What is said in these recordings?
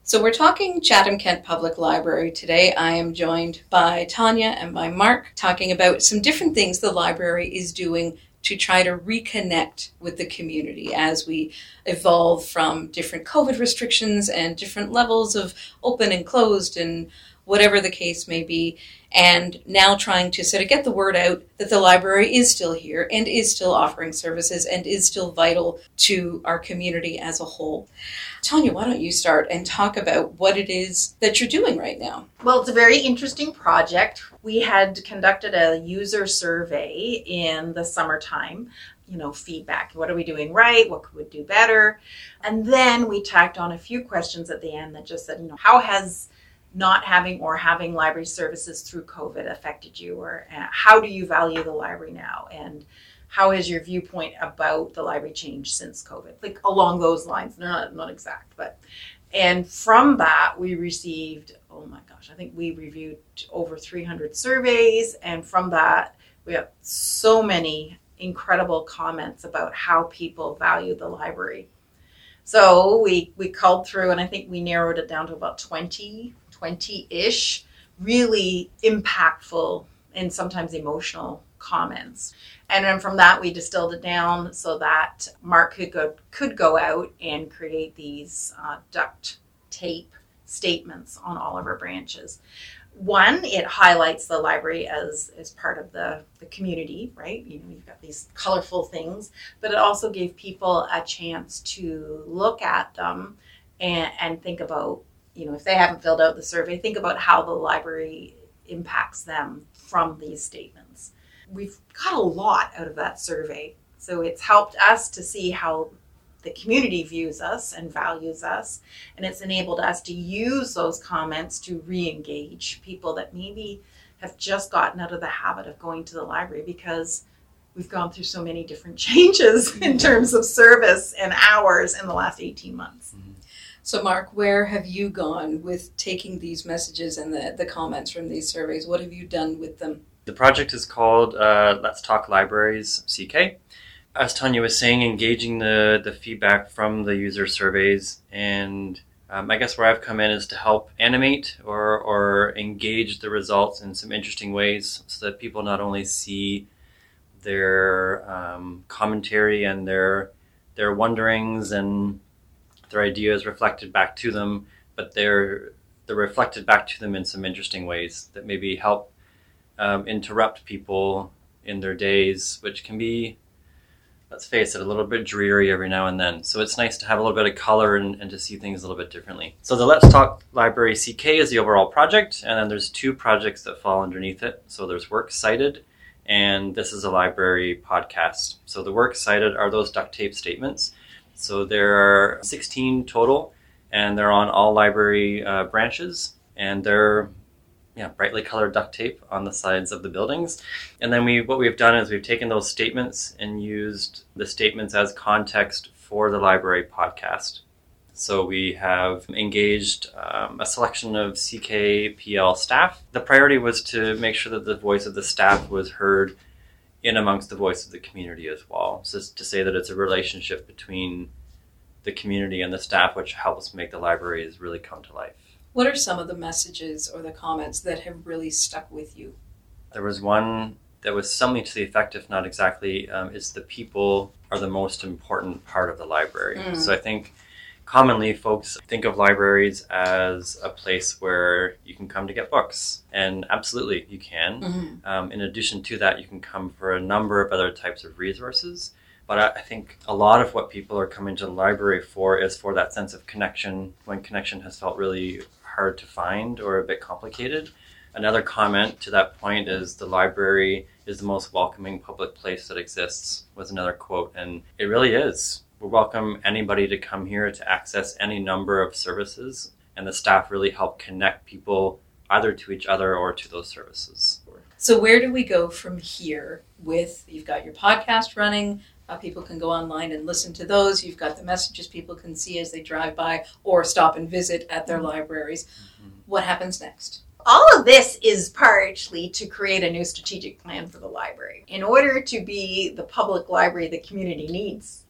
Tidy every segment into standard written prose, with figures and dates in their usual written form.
So we're talking Chatham-Kent Public Library today. I am joined by Tanya and by Mark, talking about some different things the library is doing to try to reconnect with the community as we evolve from different COVID restrictions and different levels of open and closed and whatever the case may be, and now trying to sort of get the word out that the library is still here and is still offering services and is still vital to our community as a whole. Tanya, why don't you start and talk about what it is that you're doing right now? Well, it's a very interesting project. We had conducted a user survey in the summertime, feedback. What are we doing right? What could we do better? And then we tacked on a few questions at the end that just said, how has not having or having library services through COVID affected you? Or how do you value the library now? And how has your viewpoint about the library changed since COVID? Like along those lines, not exact, but. And from that, we received, I think we reviewed over 300 surveys. And from that, we have so many incredible comments about how people value the library. So we culled through, and I think we narrowed it down to about 20-ish, really impactful and sometimes emotional comments. And then from that, we distilled it down so that Mark could go out and create these duct tape statements on all of our branches. One, it highlights the library as part of the community, right? You've got these colorful things, but it also gave people a chance to look at them and think about, if they haven't filled out the survey, think about how the library impacts them from these statements. We've got a lot out of that survey. So it's helped us to see how the community views us and values us. And it's enabled us to use those comments to re-engage people that maybe have just gotten out of the habit of going to the library because we've gone through so many different changes in terms of service and hours in the last 18 months. Mm-hmm. So Mark, where have you gone with taking these messages and the comments from these surveys? What have you done with them? The project is called Let's Talk Libraries CK. As Tanya was saying, engaging the feedback from the user surveys. And I guess where I've come in is to help animate or engage the results in some interesting ways so that people not only see their commentary and their wonderings and their ideas reflected back to them, but they're reflected back to them in some interesting ways that maybe help interrupt people in their days, which can be, let's face it, a little bit dreary every now and then. So it's nice to have a little bit of color and to see things a little bit differently. So the Let's Talk Library CK is the overall project, and then there's two projects that fall underneath it. So there's Works Cited, and this is a library podcast. So the Works Cited are those duct tape statements. So there are 16 total, and they're on all library branches, and they're brightly colored duct tape on the sides of the buildings. And then what we've done is we've taken those statements and used the statements as context for the library podcast. So we have engaged a selection of CKPL staff. The priority was to make sure that the voice of the staff was heard in amongst the voice of the community as well. So it's to say that it's a relationship between the community and the staff, which helps make the libraries really come to life. What are some of the messages or the comments that have really stuck with you? There was one that was something to the effect, if not exactly, is the people are the most important part of the library. So I think commonly folks think of libraries as a place where you can come to get books. And absolutely, you can. Mm-hmm. In addition to that, you can come for a number of other types of resources. But I think a lot of what people are coming to the library for is for that sense of connection, when connection has felt really hard to find or a bit complicated. Another comment to that point is the library is the most welcoming public place that exists, was another quote. And it really is. We welcome anybody to come here to access any number of services, and the staff really help connect people either to each other or to those services. So where do we go from here with, you've got your podcast running, people can go online and listen to those, you've got the messages people can see as they drive by or stop and visit at their libraries. Mm-hmm. What happens next? All of this is partially to create a new strategic plan for the library. In order to be the public library the community needs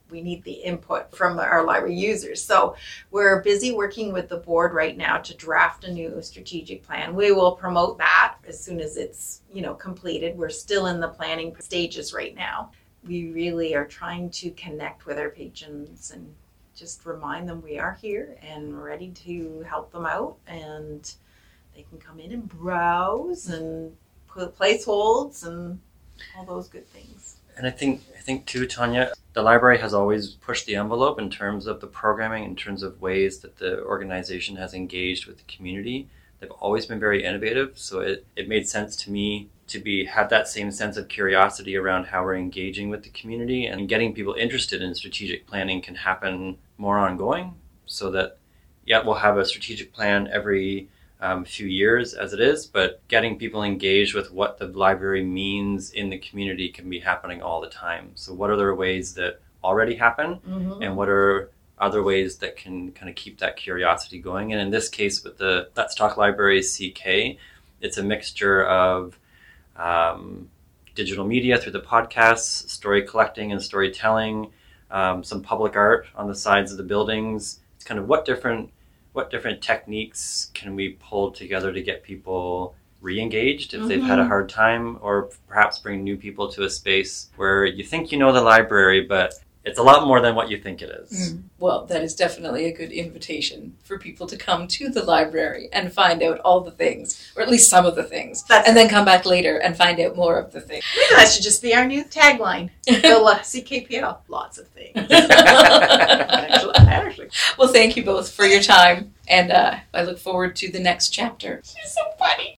we need the input from our library users. So we're busy working with the board right now to draft a new strategic plan. We will promote that as soon as it's, completed. We're still in the planning stages right now. We really are trying to connect with our patrons and just remind them we are here and ready to help them out, and they can come in and browse and put placeholds and all those good things. And I think too, Tanya, the library has always pushed the envelope in terms of the programming, in terms of ways that the organization has engaged with the community. They've always been very innovative, so it made sense to me to have that same sense of curiosity around how we're engaging with the community, and getting people interested in strategic planning can happen more ongoing, so that, we'll have a strategic plan every few years as it is, but getting people engaged with what the library means in the community can be happening all the time. So what are the ways that already happen, and what are other ways that can kind of keep that curiosity going? And in this case, with the Let's Talk Libraries CK, it's a mixture of digital media through the podcasts, story collecting and storytelling, some public art on the sides of the buildings. It's kind of what different techniques can we pull together to get people re-engaged if they've had a hard time, or perhaps bring new people to a space where you think you know the library, but it's a lot more than what you think it is. Well, that is definitely a good invitation for people to come to the library and find out all the things, or at least some of the things, and then come back later and find out more of the things. Maybe that should just be our new tagline. CKPL, lots of things. Actually. Well, thank you both for your time, and I look forward to the next chapter. She's so funny.